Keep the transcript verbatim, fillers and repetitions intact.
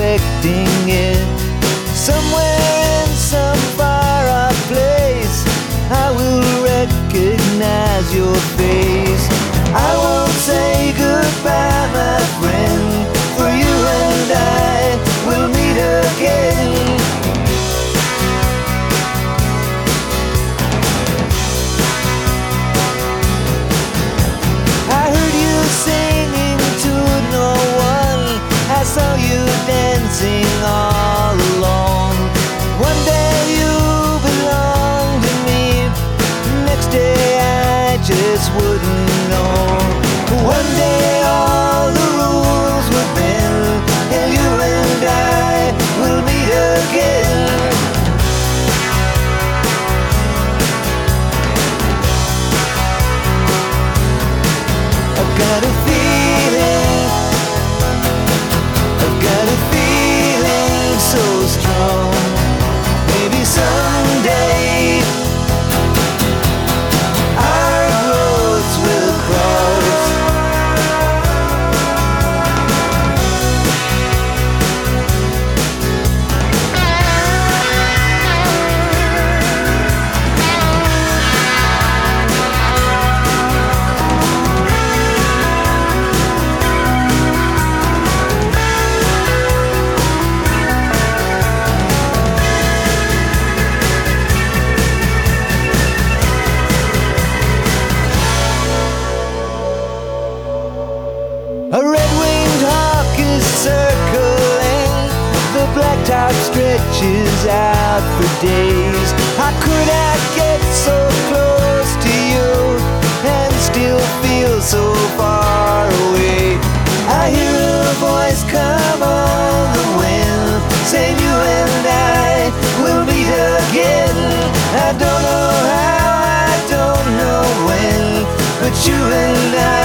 expecting it. Somewhere in some far-off place, I will recognize your face. I won't say goodbye, my friend, for you and I will meet again. I heard you singing to no one, I saw you dancing all alone. One day you belonged to me, next day I just wouldn't know. One day all the rules would bend, and you and I will meet again. I've got a feeling, I've got a feeling so strong. Maybe someday our roads will cross. A red-winged hawk is circling, the blacktop stretches out for days. How could I get so close to you and still feel so far away? I hear a voice come on the wind, saying you and I will meet again. I don't know how, I don't know when, but you and I